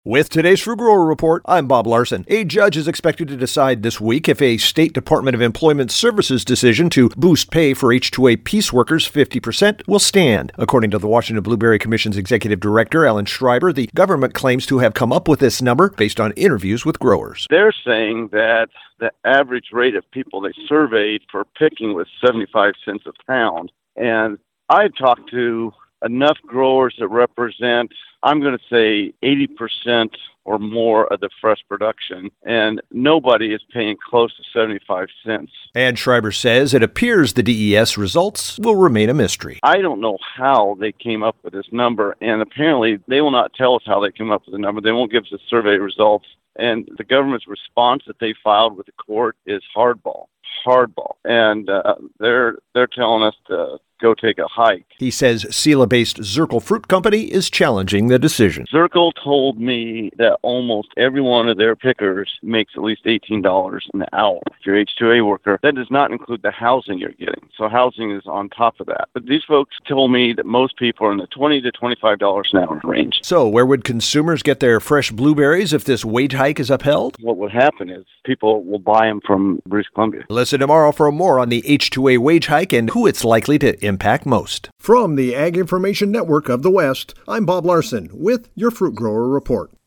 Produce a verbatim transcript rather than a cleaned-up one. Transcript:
With today's Fruit Grower Report, I'm Bob Larson. A judge is expected to decide this week if a State Department of Employment Services decision to boost pay for H two A piece workers fifty percent will stand. According to the Washington Blueberry Commission's executive director, Ellen Schreiber, the government claims to have come up with this number based on interviews with growers. They're saying that the average rate of people they surveyed for picking was seventy-five cents a pound. And I talked to enough growers that represent, I'm going to say, eighty percent or more of the fresh production, and nobody is paying close to seventy-five cents. And Schreiber says it appears the D E S results will remain a mystery. I don't know how they came up with this number, and apparently they will not tell us how they came up with the number. They won't give us the survey results, and the government's response that they filed with the court is hardball, hardball, and uh, they're they're telling us to go take a hike. He says Sela-based Zirkle Fruit Company is challenging the decision. Zirkle told me that almost every one of their pickers makes at least eighteen dollars an hour. If you're H two A worker, that does not include the housing you're getting. So housing is on top of that. But these folks told me that most people are in the twenty to twenty-five dollars an hour range. So where would consumers get their fresh blueberries if this wage hike is upheld? What would happen is people will buy them from British Columbia. Listen tomorrow for more on the H two A wage hike and who it's likely to impact most. From the Ag Information Network of the West, I'm Bob Larson with your Fruit Grower Report.